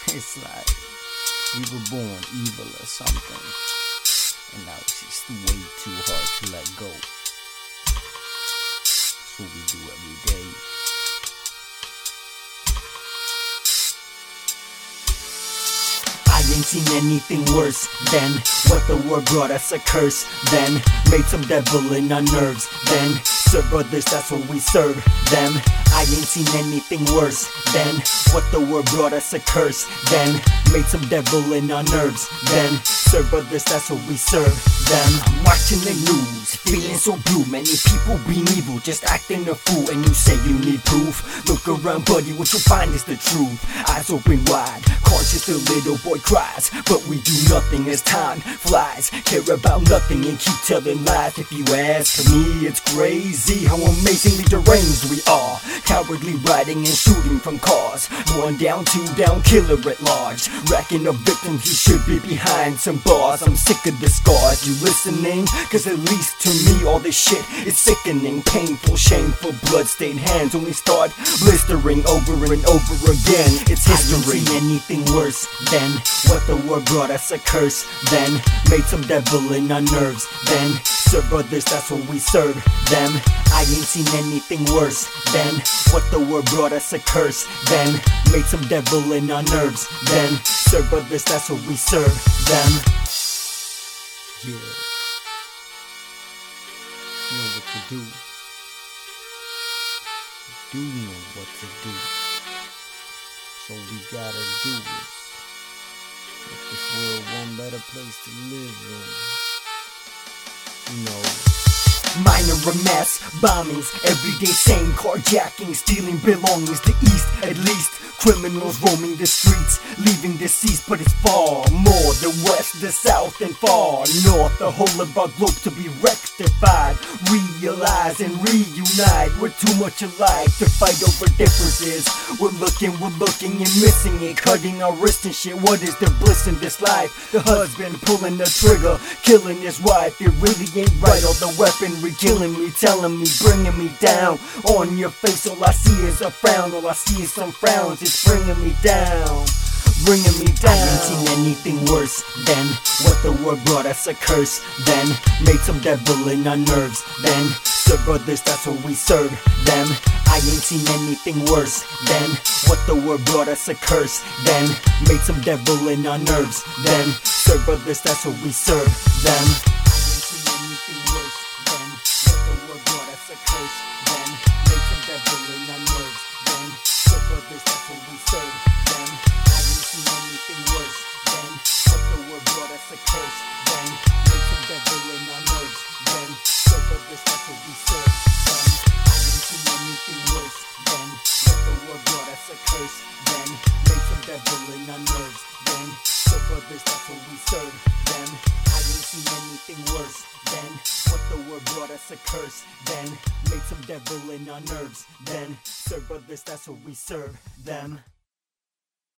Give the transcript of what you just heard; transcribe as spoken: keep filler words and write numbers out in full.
It's like we were born evil or something, and now it's just way too hard to let go. That's what we do every day. I ain't seen anything worse than what the world brought us, a curse. Then made some devil in our nerves. Then serve others, that's what we serve them. I ain't seen anything worse than what the world brought us, a curse. Then made some devil in our nerves. Then serve others, that's what we serve them. I'm watching the news, feeling so blue. Many people being evil, just acting a fool. And you say you need proof. Look around, buddy, what you'll find is the truth. Eyes open wide, cautious the little boy cries. But we do nothing as time flies. Care about nothing and keep telling lies. If you ask me, it's crazy how amazingly deranged we are. Cowardly riding and shooting from cars. One down, two down, killer at large. Racking up victims, he should be behind some bars. I'm sick of the scars, you listening? Cause at least to me all this shit is sickening. Painful, shameful, bloodstained hands only start blistering over and over again. It's history. I ain't seen anything worse than what the world brought us, a curse. Then made some devil in our nerves. Then serve others, that's what we serve them. I ain't seen anything worse than what the world brought us, a curse. Then made some devil in our nerves. Then serve others, that's what we serve them. Yeah. You know what to do. You do know what to do. So we gotta do it. Make this world one better place to live in. You know. Minor a mess, bombings, everyday same, carjacking, stealing belongings. The east, at least, criminals roaming the streets, leaving deceased, but it's far more. The west, the south, and far north, the whole of our globe to be rectified. Realize and reunite, we're too much alike to fight over differences. We're looking, we're looking and missing it, cutting our wrists and shit. What is the bliss in this life? The husband pulling the trigger, killing his wife. It really ain't right, all the weaponry killing me, telling me, bringing me down. On your face all I see is a frown, all I see is some frowns. It's bringing me down, bringing me down. I ain't seen anything worse than what the world brought us, a curse. Then made some devil in our nerves. Then serve others, that's what we serve them. I ain't seen anything worse than what the world brought us, a curse. Then made some devil in our nerves. Then serve others, that's what we serve them. That's what we serve them. I ain't seen anything worse than what the world brought us, a curse. Then made some devil in our nerves. Then serve others, that's what we serve them.